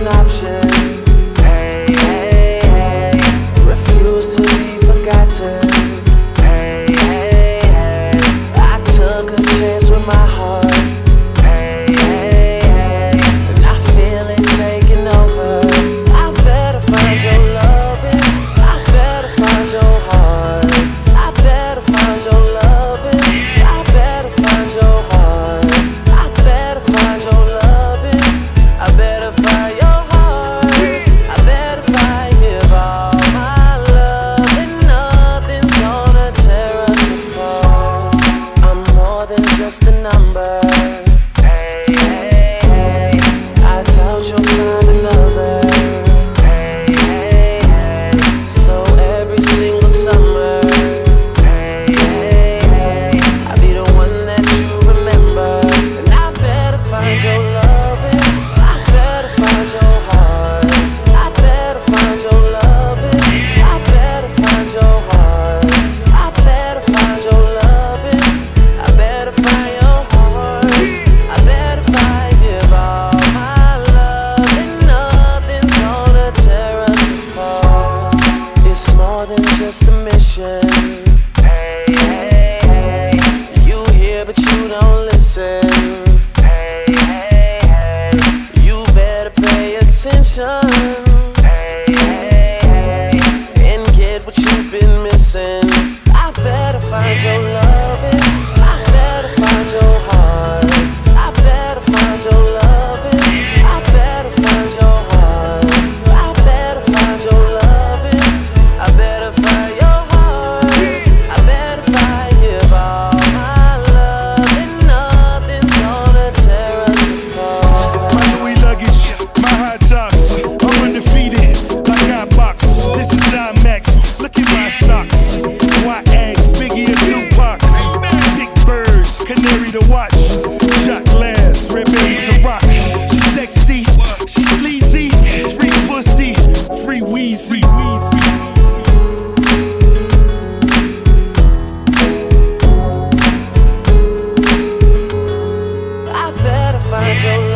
option. Refuse to be forgotten. I took a chance with my heart, and I feel it taking over. I better find your loving. I better find your heart. I better find your loving. I better find your heart. I better find your loving. I better find your heart. I better find, give all my love, and nothing's gonna tear us apart. I'm more than just a number. I doubt you'll find another. So every single summer, I'll be the one that you remember. And I better find your loving. I better find your heart. I better find your loving. I better find your heart. I better find your loving. I better find your heart. I better find, give all my love, and nothing's gonna tear us apart. It's more than just a mission. You hear but you don't listen. You better pay attention and get what you've been missing. I better find your loving. I better find your heart. I better find your loving. I better find your heart. I better find your loving. I better find your heart. I better find, give all my love, and nothing's gonna tear us apart. My Louis luggage, my high tops. I'm undefeated, like I box. This is IMAX, look at my stocks. White eggs, Biggie and Tupac. Big birds, canary to watch. Shot glass, red berries to rock. She sexy, she sleazy. Free pussy, free Weezy. I better find your